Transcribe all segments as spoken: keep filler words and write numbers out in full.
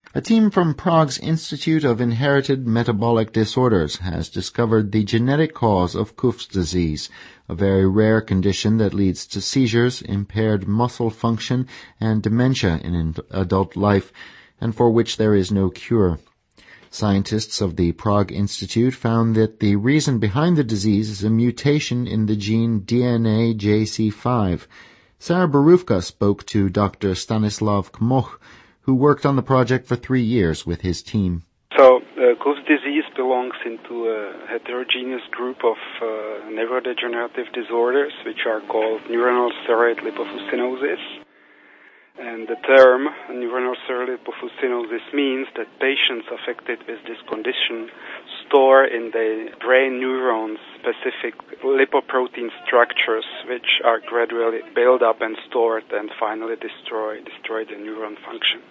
A team from Prague's Institute of Inherited Metabolic Disorders has discovered the genetic cause of Kuff's disease, a very rare condition that leads to seizures, impaired muscle function, and dementia in adult life, and for which there is no cure. Scientists of the Prague Institute found that the reason behind the disease is a mutation in the gene D N A J C five. Sarah Borówka spoke to Doctor Stanislav Kmoch, who worked on the project for three years with his team. So, uh, Kuff's disease belongs into a heterogeneous group of uh, neurodegenerative disorders, which are called neuronal ceroid lipofuscinosis. And the term neuronal ceroid lipofuscinosis means that patients affected with this condition store in the brain neurons specific lipoprotein structures, which are gradually built up and stored and finally destroy destroy the neuron function.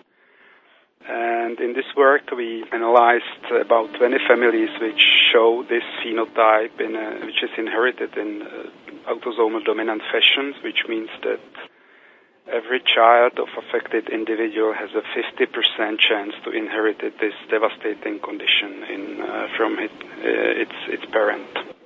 And in this work, we analyzed about twenty families which show this phenotype, in a, which is inherited in uh, autosomal dominant fashion, which means that every child of affected individual has a fifty percent chance to inherit this devastating condition in, uh, from it, uh, its its parent.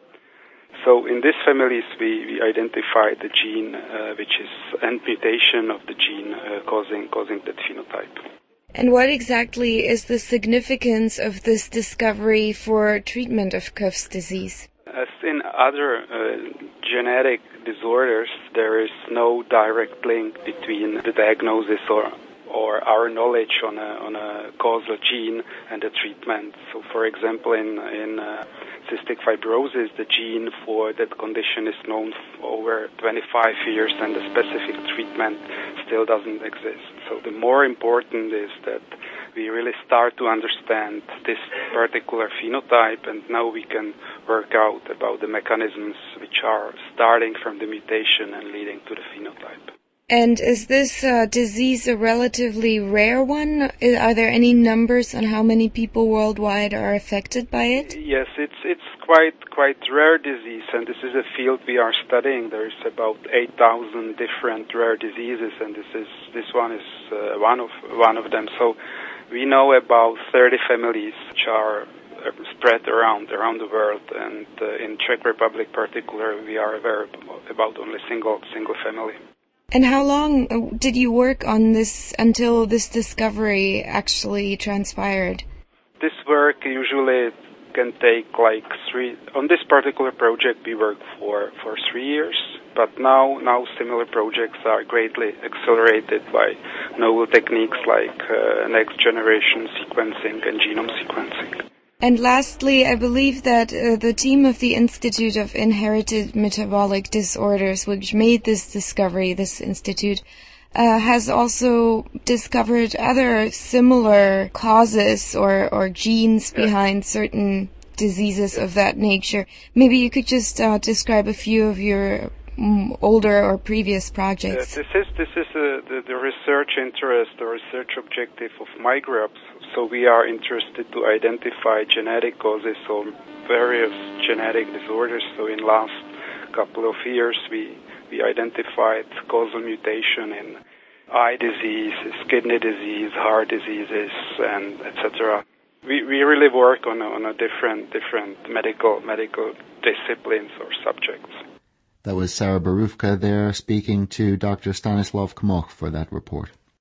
So in these families, we, we identified the gene, uh, which is end mutation of the gene uh, causing causing that phenotype. And what exactly is the significance of this discovery for treatment of Kuff's disease? As in other uh, genetic disorders, there is no direct link between the diagnosis or or our knowledge on a on a causal gene and the treatment. So, for example, in in uh, cystic fibrosis, the gene for that condition is known for over twenty-five years, and the specific treatment still doesn't exist. So, the more important is that we really start to understand this particular phenotype, and now we can work out about the mechanisms which are starting from the mutation and leading to the phenotype. And is this uh, disease a relatively rare one? Are there any numbers on how many people worldwide are affected by it? Yes, it's it's quite quite rare disease, and this is a field we are studying. There's about eight thousand different rare diseases, and this is this one is uh, one of one of them. So we know about thirty families which are spread around around the world, and uh, in Czech Republic, particular, we are aware about only single single family. And how long did you work on this until this discovery actually transpired? This work usually can take like three. On this particular project, we worked for, for three years. But now, now similar projects are greatly accelerated by novel techniques like uh, next generation sequencing and genome sequencing. And lastly, I believe that uh, the team of the Institute of Inherited Metabolic Disorders, which made this discovery, this institute, uh, has also discovered other similar causes or, or genes yeah. behind certain diseases yeah. of that nature. Maybe you could just uh, describe a few of your um, older or previous projects. Uh, this is this is uh, the, the research interest, the research objective of my group. So we are interested to identify genetic causes of various genetic disorders. So in last couple of years, we, we identified causal mutation in eye disease, kidney disease, heart diseases, and et cetera. We we really work on a, on a different different medical medical disciplines or subjects. That was Sarah Borówka there speaking to Doctor Stanislav Kmoch for that report.